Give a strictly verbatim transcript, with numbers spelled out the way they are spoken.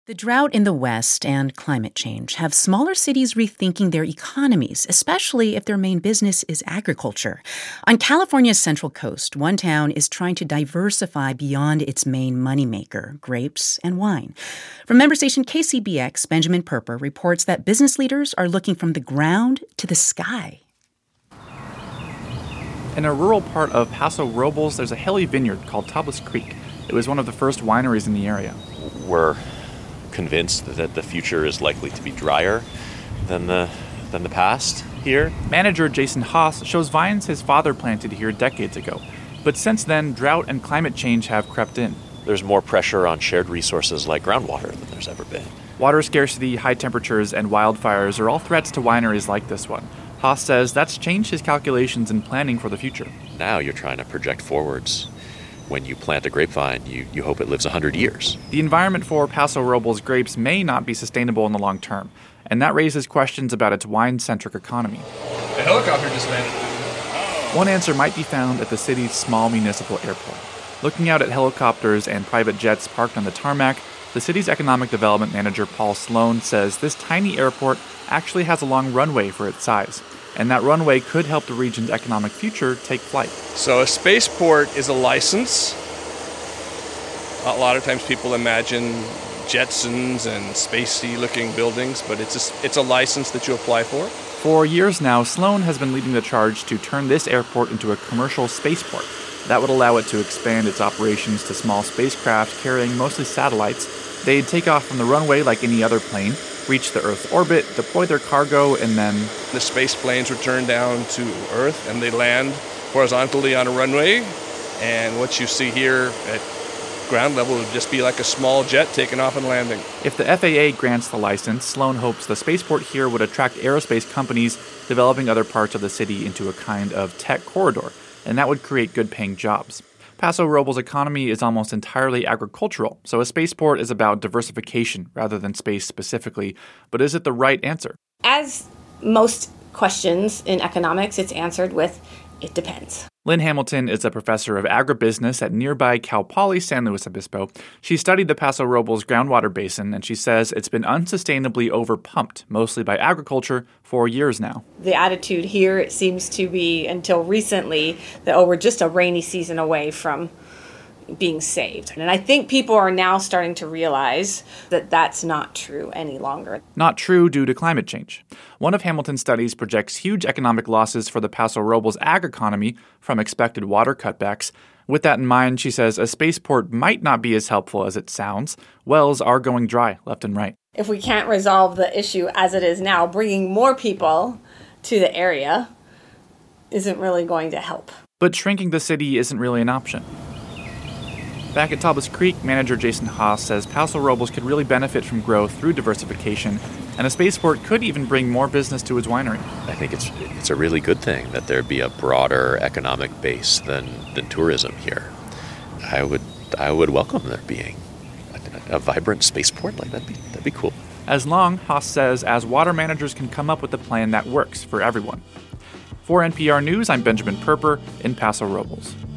The drought in the West and climate change have smaller cities rethinking their economies, especially if their main business is agriculture. On California's Central Coast, one town is trying to diversify beyond its main moneymaker, grapes and wine. From member station K C B X, Benjamin Perper reports that business leaders are looking from the ground to the sky. In a rural part of Paso Robles, there's a hilly vineyard called Tablas Creek. It was one of the first wineries in the area. We're convinced that the future is likely to be drier than the than the past here. Manager Jason Haas shows vines his father planted here decades ago. But since then, drought and climate change have crept in. There's more pressure on shared resources like groundwater than there's ever been. Water scarcity, high temperatures, and wildfires are all threats to wineries like this one. Haas says that's changed his calculations and planning for the future. Now you're trying to project forwards. When you plant a grapevine, you, you hope it lives one hundred years. The environment for Paso Robles grapes may not be sustainable in the long term, and that raises questions about its wine-centric economy. The helicopter just landed. One answer might be found at the city's small municipal airport. Looking out at helicopters and private jets parked on the tarmac, the city's economic development manager Paul Sloan says this tiny airport actually has a long runway for its size, and that runway could help the region's economic future take flight. So a spaceport is a license. A lot of times people imagine Jetsons and spacey-looking buildings, but it's a, it's a license that you apply for. For years now, Sloan has been leading the charge to turn this airport into a commercial spaceport. That would allow it to expand its operations to small spacecraft carrying mostly satellites. They'd take off from the runway like any other plane, reach the Earth's orbit, deploy their cargo, and then the space planes return down to Earth and they land horizontally on a runway. And what you see here at ground level would just be like a small jet taking off and landing. If the F A A grants the license, Sloan hopes the spaceport here would attract aerospace companies developing other parts of the city into a kind of tech corridor, and that would create good-paying jobs. Paso Robles' economy is almost entirely agricultural, so a spaceport is about diversification rather than space specifically. But is it the right answer? As most questions in economics, it's answered with, it depends. Lynn Hamilton is a professor of agribusiness at nearby Cal Poly San Luis Obispo. She studied the Paso Robles groundwater basin, and she says it's been unsustainably overpumped, mostly by agriculture, for years now. The attitude here, it seems to be, until recently, that, oh, we're just a rainy season away from being saved. And I think people are now starting to realize that that's not true any longer. Not true due to climate change. One of Hamilton's studies projects huge economic losses for the Paso Robles ag economy from expected water cutbacks. With that in mind, she says a spaceport might not be as helpful as it sounds. Wells are going dry left and right. If we can't resolve the issue as it is now, bringing more people to the area isn't really going to help. But shrinking the city isn't really an option. Back at Tablas Creek, manager Jason Haas says Paso Robles could really benefit from growth through diversification, and a spaceport could even bring more business to his winery. I think it's it's a really good thing that there be a broader economic base than, than tourism here. I would I would welcome there being a, a vibrant spaceport. Like that'd be that'd be cool. As long, Haas says, as water managers can come up with a plan that works for everyone. For N P R News, I'm Benjamin Perper in Paso Robles.